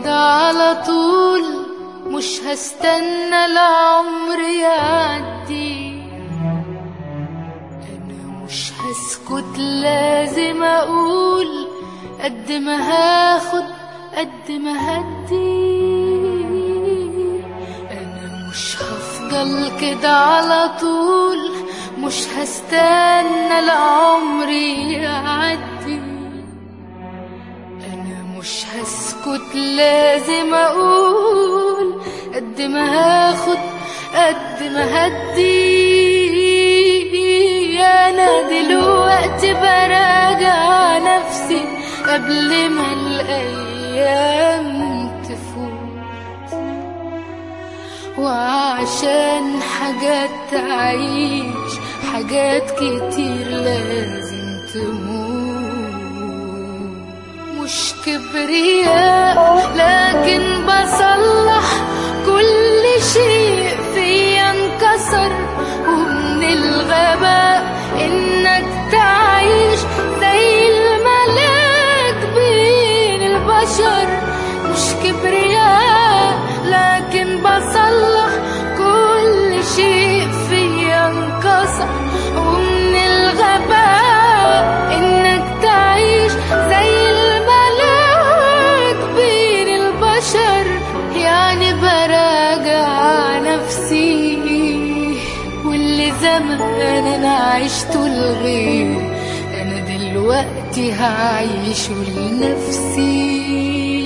كده على طول، مش هستنى العمر يعدي. انا مش هسكت، لازم اقول قد ما هاخد قد ما هدي. انا مش هفضل كده على طول، مش هستنى العمر يعدي. انا مش هسكت، لازم اقول قد ما هاخد قد ما هدي. انا دلوقتي براجع نفسي قبل ما الايام تفوت، وعشان حاجات تعيش حاجات كتير لازم تموت. مش كبرياء لكن بصلح كل شيء فيا انكسر، ومن الغباء انك تعيش زي الملاك بين البشر. مش كبرياء لكن بصلح كل شيء فيا انكسر، ومن الغباء انك تعيش زي الملاك بين البشر. يعني براجع نفسي، واللي زمان انا عشته لغيري انا دلوقتي هعيشه لنفسي.